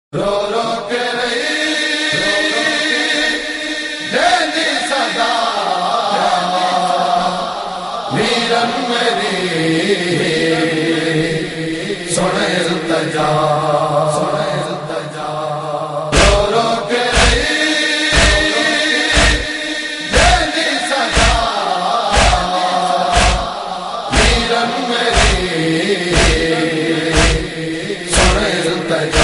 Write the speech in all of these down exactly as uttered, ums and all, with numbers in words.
رو رو کے رہی دینی صدا ویرن میری سنے التجا سنے التجا رو رو کے رہی دینی صدا ویرن میری سنے التجا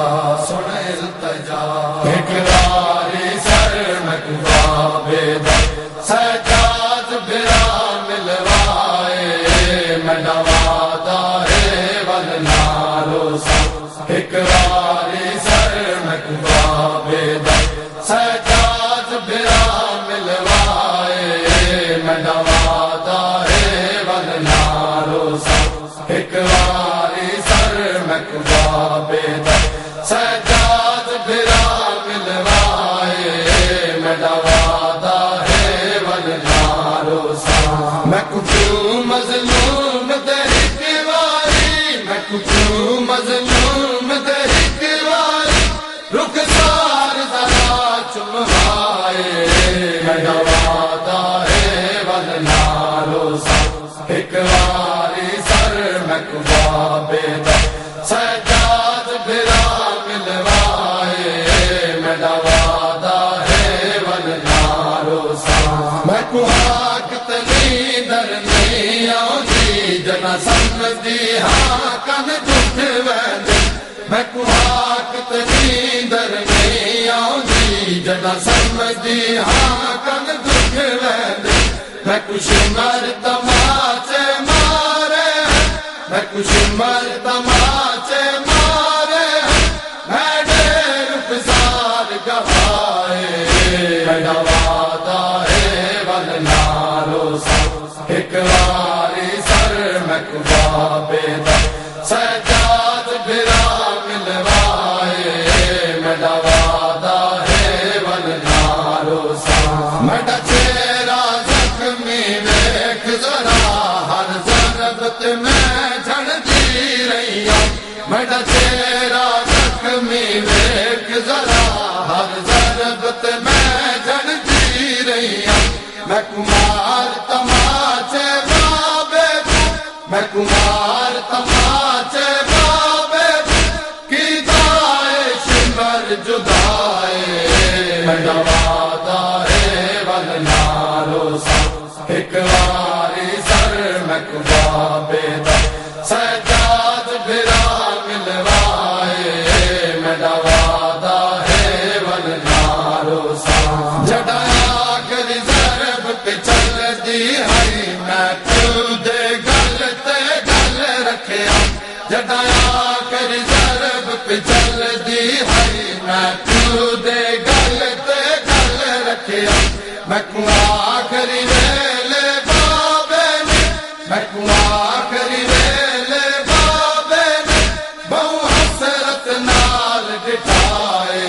اقراری سر مکبابے سجاد برا ملوائے مڈوادا ہے ولنارو سا اقراری سر مکبابے سجاد برا ملوائے مڈوادا ہے ولنارو سا اقراری سر مکبابے سجاد برا ملوائے مڈوادا ہے ولنارو سا میں کچھوں مظلوم دہک واری میں کچھوں مظلوم دہک واری رخسار ذرا چمہائے مڈوادا ہے ولنارو سا ایک واری سر مکبابے سجاد برا ملوائے مڈوادا ہے ولنارو سا میں کوہاک تنی در نہیں آؤں جنا سمجھی ہاں کن جھٹ ویندے میں کوہاک تنی در نہیں آؤں جنا سمجھی ہاں کن جھٹ ویندے میں کچھ مر تماچے مارے میں کچھ مر تماچے مارے میں ڈیر پسار گوائے مڈوادا ہے ولنارو سا ایک واری سر مکبابے سجاد برا ملوائے مڈوادا ہے ولنارو سا مڈا چہرہ زخمی ویکھ ذرا ہر ضربت میں جھڑتی رہی ہوں مڈا چہرہ زخمی ویکھ ذرا ہر ضربت میں جھڑتی رہی ہوں میں کمار تماچے بابے میں کمار تماچے بابے کی دائے شمر جدائے مڈوادا ہے ولنارو سا ایک واری سر مکبابے سجاد برا ملوائے مڈوادا ہے ولنارو سا جڑایا کر ضرب پہ چل دی ہری میں تو دے گل تے گل رکھیا جڑایا کر ضرب پہ چل دی ہری میں تو دے گل تے گل رکھیا میں کو آخری ویلے بابے نے میں کو آخری ویلے بابے نے بہو حسرت نال ڈٹھائے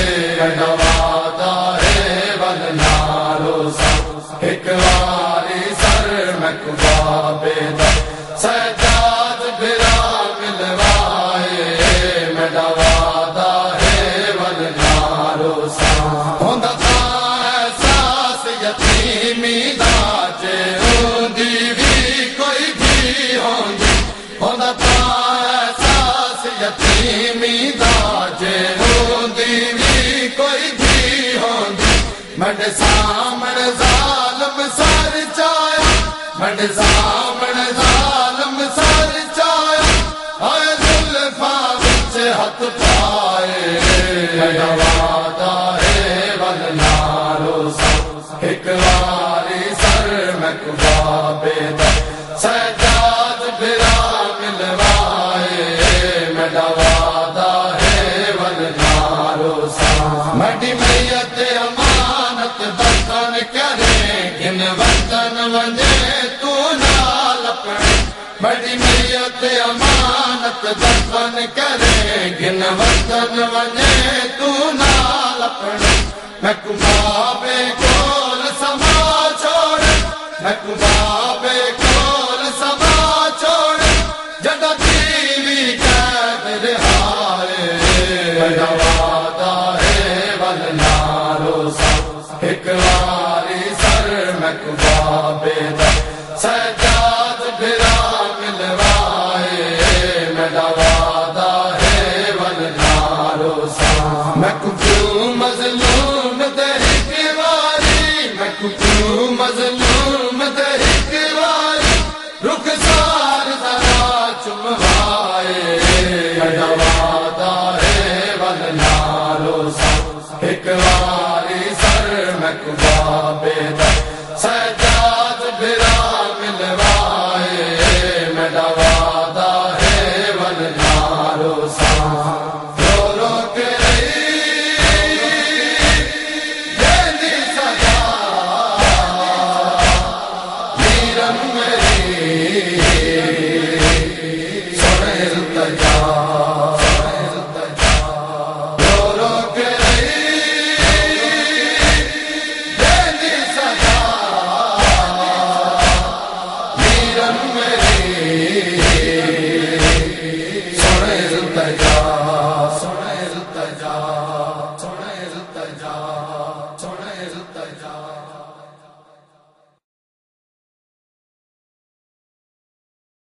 مڈوادا ہے ولنارو سا ایک واری سر مکبابے سجاد برا ملوائے مڈوادا ہے ولنارو سا ہوندا تھا احساس یتیمی دا جے ہوندی بھی کوئی بھی ہوندی ہوندا تھا احساس یتیمی دا جے ہوندی بھی کوئی بھی ہوندی مڈ سامن ظالم سر چایا مڈ سامن ظالم سر چایا آئے زلفاں وچ ہاتھ پائے مڈوادا ہے ولنارو سا ایک واری سر مکبابے سجاد برا ملوائے مڈوادا ہے ولنارو سا مڈی میت امانت برتن کرے گن وطن ونجے تو نال اپنے مڈی میت امانت دفن کرے گن وطن ونجے تو نال اپنے میں کبابے کول سما چھوڑ میں کبابے کول سما چھوڑ جدا ٹی وی قید رہائے واری سر مکبابے دا سجاد بھرا ملوائے میرا وعدہ ہے ولنارو سا میں کیوں مظلوم تحریک واری میں کیوں مظلوم تحریک واری رخسار ذرا چموائے میرا وعدہ ہے ولنارو سا ایک واری سر مکبابے دا سجاد بھرا ملوا